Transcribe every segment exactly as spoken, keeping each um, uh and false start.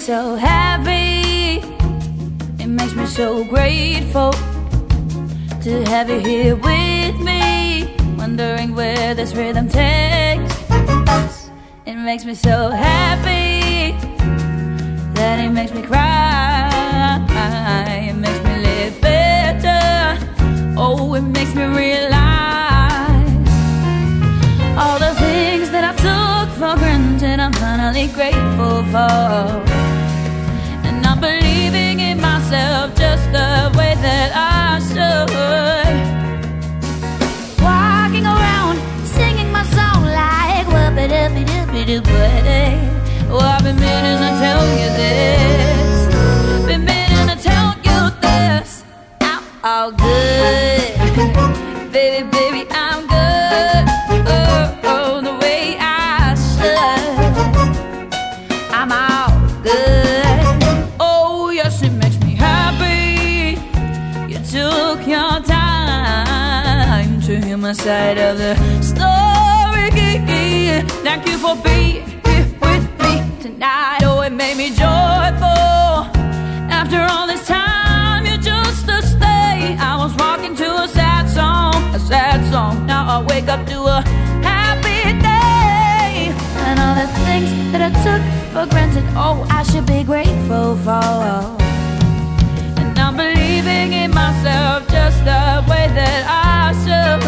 so happy. It makes me so grateful to have you here with me, wondering where this rhythm takes us. It makes me so happy that it makes me cry. It makes me live better. Oh, it makes me realize all the things that I took for granted I'm finally grateful for. And I'm believing in myself just the way that I should. Walking around singing my song like whoop-a-doop-a-doop-a-doop-a-day. Oh, I've been meaning to tell you this, been meaning to tell you this. I'm all good, baby, baby, I'm good. Oh, oh, the way I should. I'm all good. Oh, yes, it makes me happy. You took your time to hear my side of the story. Thank you for being here with me tonight. Oh, it made me joyful. After all this time, you just to stay. I was rocking to a sad song, a sad song. Now I wake up to a happy day. And all the things that I took for granted, oh, I should be grateful for. And I'm believing in myself just the way that I should.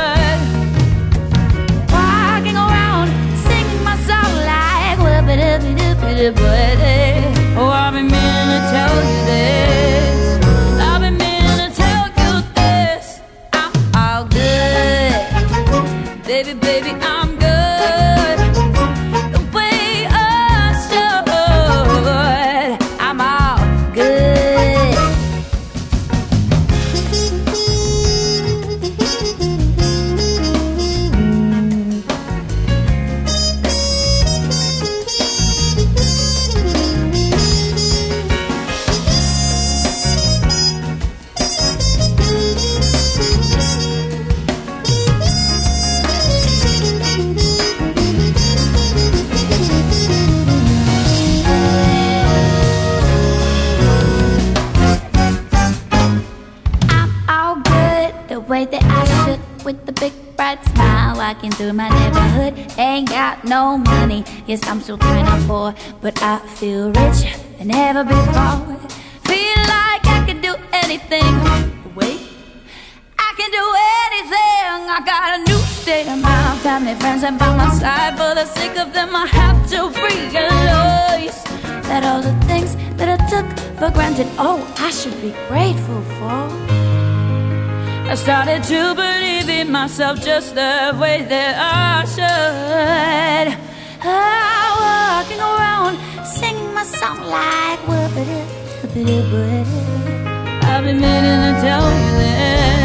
Walking around singing my song like whoop-a-doop-a-doop-a-doop-a-day. Oh, I've been meaning to tell you this, I've been meaning to tell you this. I'm all good, baby, baby, I'm good. The way I should, I'm all good. Way that I should, with the big bright smile, walking through my neighborhood. Ain't got no money, yes, I'm still kinda poor, but I feel richer than ever before. Feel like I can do anything. Wait, I can do anything. I got a new state of mind, family, friends, and by my side. For the sake of them, I have to realize that all the things that I took for granted, oh, I should be grateful for. I started to believe in myself just the way that I should. I'm walking around singing my song like whoop-a-doop-a-doop-a-doop. I've been meaning to tell you this.